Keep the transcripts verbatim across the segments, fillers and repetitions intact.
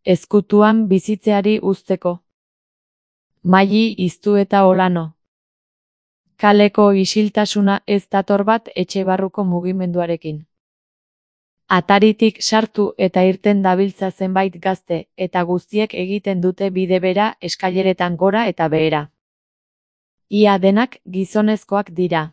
ezkutuan bizitzeari uzteko. Maili iztu eta olano. Kaleko isiltasuna ez dator bat etxe barruko mugimenduarekin. Ataritik sartu eta irten dabiltza zenbait gazte, eta guztiek egiten dute bide bera eskaileretan gora eta behera. Ia denak gizonezkoak dira.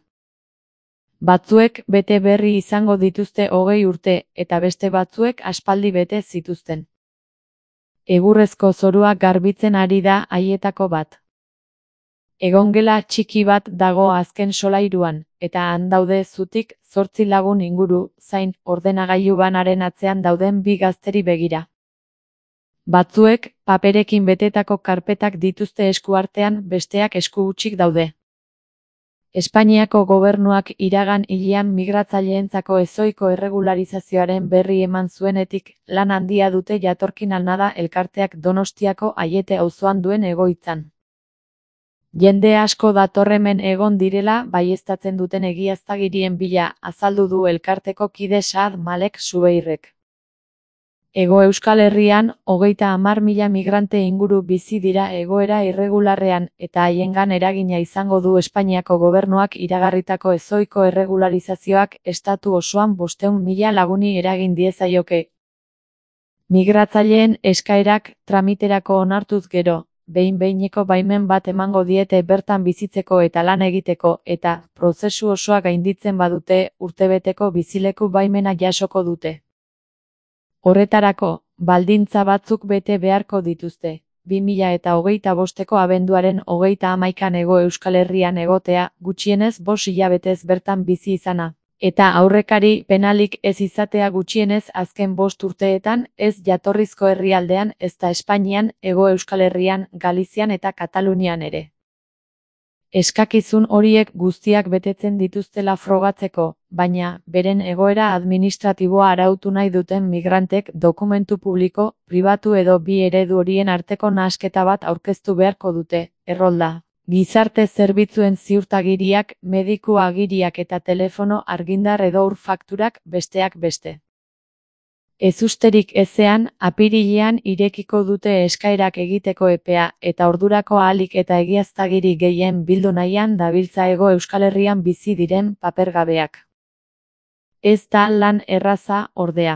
Batzuek bete berri izango dituzte hogei urte, eta beste batzuek aspaldi bete zituzten. Egurrezko zorua garbitzen ari da haietako bat. Egongela txiki bat dago azken solairuan, eta han daude zutik zortzi lagun inguru, zain ordenagailu banaren atzean dauden bi gazteri begira. Batzuek paperekin betetako karpetak dituzte esku artean, besteak esku hutsik daude. Espainiako gobernuak iragan hilean migratzaileentzako ezohiko erregularizazioaren berri eman zuenetik, lan handia dute Jatorkin Alnada elkarteak Donostiako Aiete auzoan duen egoitzan. Jende asko datorremen egon direla baieztatzen duten egiaztagirien bila, azaldu du elkarteko kide Saad Malek Zubeirrek. Hego Euskal Herrian, hogeita hamar mila migrante inguru bizi dira egoera irregularrean, eta haiengan eragina izango du Espainiako gobernuak iragarritako ezohiko erregularizazioak estatu osoan bostehun mila laguni eragin diezaioke. Migratzaileen eskaerak tramiterako onartuz gero, behin-behineko baimen bat emango diete bertan bizitzeko eta lan egiteko, eta prozesu osoa gainditzen badute, urtebeteko bizileku baimena jasoko dute. Horretarako, baldintza batzuk bete beharko dituzte, bi mila eta hogeita bosteko abenduaren hogeita hamaikan Hego Euskal Herrian egotea, gutxienez bost hilabetez bertan bizi izana, eta aurrekari penalik ez izatea gutxienez azken bost urteetan, ez jatorrizko herrialdean, ezta Espainian, Hego Euskal Herrian, Galizian eta Katalunian ere. Eskakizun horiek guztiak betetzen dituztela frogatzeko, baina, beren egoera administratiboa arautu nahi duten migrantek dokumentu publiko, pribatu edo bi eredu horien arteko nahasketa bat aurkeztu beharko dute, errolda. Gizarte zerbitzuen ziurtagiriak, mediku agiriak eta telefono argindar edo ur fakturak besteak beste. Ezusterik ezean, apirilean irekiko dute eskaerak egiteko epea, eta ordurako ahalik eta egiaztagiri gehien bildu nahian dabiltza Hego Euskal Herrian bizi diren papergabeak. Ez da lan erraza, ordea.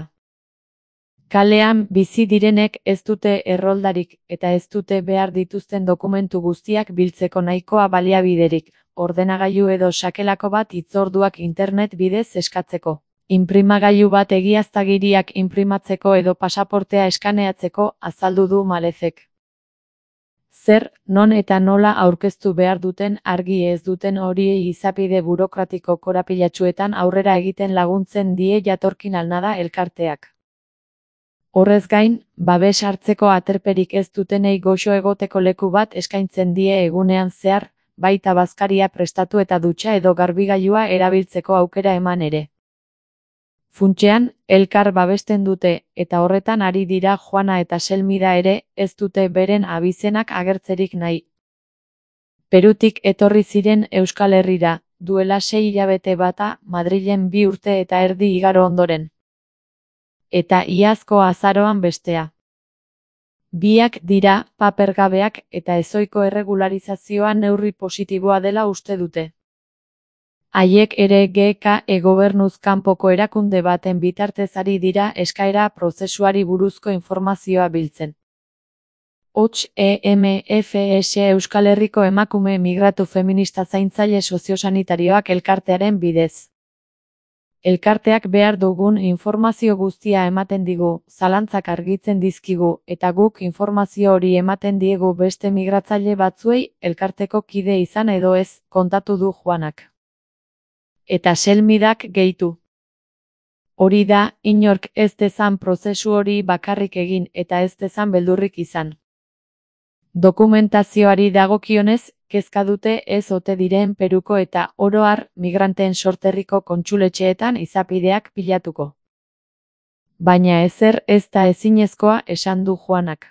Kalean bizi direnek ez dute erroldarik, eta ez dute behar dituzten dokumentu guztiak biltzeko nahikoa baliabiderik, ordenagailu edo sakelako bat hitzorduak internet bidez eskatzeko. Inprimagailu bat egiaztagiriak inprimatzeko edo pasaportea eskaneatzeko, azaldu du Malezek. Zer, non eta nola aurkeztu behar duten argi ez duten horiei izapide burokratiko korapilatsuetan aurrera egiten laguntzen die Jatorkin Alnada elkarteak. Horrez gain, babes hartzeko aterperik ez dutenei goxo egoteko leku bat eskaintzen die egunean zehar, baita bazkaria prestatu eta dutxa edo garbigailua erabiltzeko aukera eman ere. Funtsean, elkar babesten dute, eta horretan ari dira Juana eta Selmida ere, ez dute beren abizenak agertzerik nahi. Perutik etorri ziren Euskal Herrira, duela sei hilabete bata, Madrilen bi urte eta erdi igaro ondoren. Eta iazko azaroan bestea. Biak dira, papergabeak eta ezohiko erregularizazioa neurri positiboa dela uste dute. Haiek ere G K e-gobernuz kanpoko erakunde baten bitartez ari dira eskaera prozesuari buruzko informazioa biltzen. Hots E M F S Euskal Herriko emakume migratu feminista zaintzaile soziosanitarioak elkartearen bidez. Elkarteak behar dugun informazio guztia ematen digu, zalantzak argitzen dizkigu, eta guk informazio hori ematen diegu beste migratzaile batzuei, elkarteko kide izan edo ez, kontatu du Juanak. Eta Selmidak gehitu. Hori da, inork ez dezan prozesu hori bakarrik egin eta ez dezan beldurrik izan. Dokumentazioari dagokionez, kezka dute ez ote diren Peruko eta oro har migranteen sorterriko kontsuletxeetan izapideak pilatuko. Baina ezer ez da ezinezkoa esan du Juanak.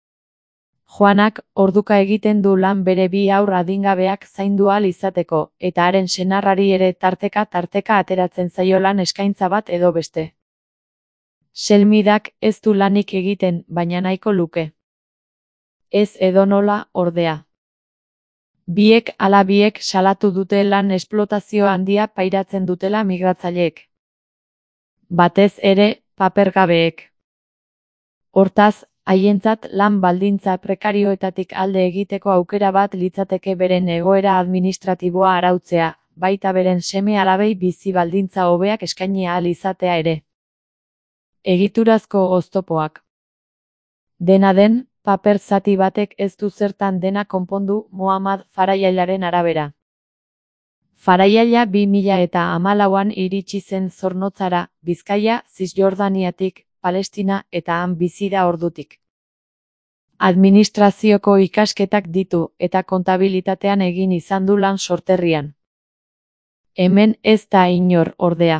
Juanak orduka egiten du lan bere bi haur adingabeak zaindu ahal izateko, eta haren senarrari ere tarteka tarteka ateratzen zaio lan eskaintza bat edo beste. Selmidak ez du lanik egiten, baina nahiko luke. Ez edonola, ordea. Biek ala biek salatu dute lan esplotazio handia pairatzen dutela migratzaileek. Batez ere, papergabeek. Hortaz, haientzat lan baldintza prekarioetatik alde egiteko aukera bat litzateke beren egoera administratiboa arautzea, baita beren seme-alabei bizi baldintza hobeak eskaini ahal izatea ere. Egiturazko oztopoak. Dena den, paper zati batek ez du zertan dena konpondu Muhammad Farayailaren arabera. Farayaila bi mila eta hamalauan iritsi zen Zornotzara, Bizkaia, Zisjordaniatik, Palestina eta han bizi da ordutik. Administrazioko ikasketak ditu eta kontabilitatean egin izan du lan sorterrian. Hemen ez da inor, ordea.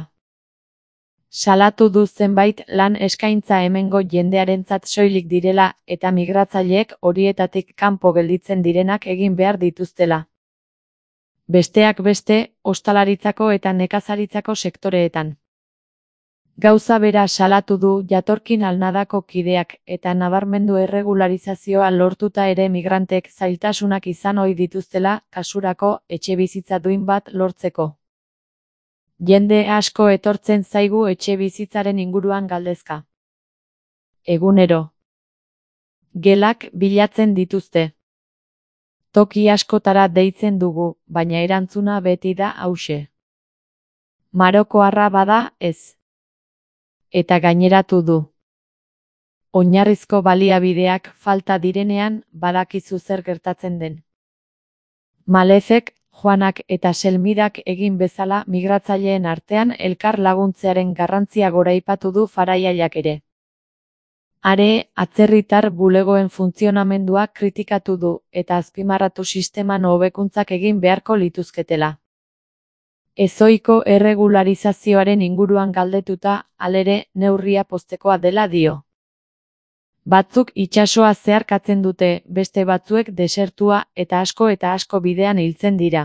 Salatu du zenbait lan eskaintza hemengo jendearentzat soilik direla eta migratzaileek horietatik kanpo gelditzen direnak egin behar dituztela. Besteak beste, ostalaritzako eta nekazaritzako sektoreetan. Gauza bera salatu du Jatorkin Alnadako kideak eta nabarmendu erregularizazioa lortuta ere migrantek zailtasunak izan ohi dituztela kasurako etxebizitza duin bat lortzeko. Jende asko etortzen zaigu etxebizitzaren inguruan galdezka. Egunero. Gelak bilatzen dituzte. Toki askotara deitzen dugu, baina erantzuna beti da hauxe. Marokoarra bada, ez. Eta gaineratu du. Oinarrizko baliabideak falta direnean badakizu zer gertatzen den. Malezek, Juanak eta Selmidak egin bezala migratzaileen artean elkar laguntzearen garrantzia goraipatu du Farayailak ere. Are, atzerritar bulegoen funtzionamendua kritikatu du eta azpimarratu sisteman hobekuntzak egin beharko lituzketela. Ezohiko erregularizazioaren inguruan galdetuta, halere, neurria poztekoa dela dio. Batzuk itsasoa zeharkatzen dute, beste batzuek desertua eta asko eta asko bidean hiltzen dira.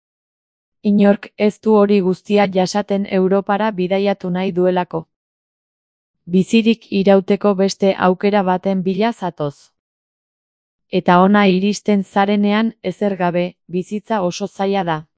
Inork ez du hori guztia jasaten Europara bidaiatu nahi duelako. Bizirik irauteko beste aukera baten bila zatoz. Eta ona iristen zarenean ezer gabe, bizitza oso zaila da.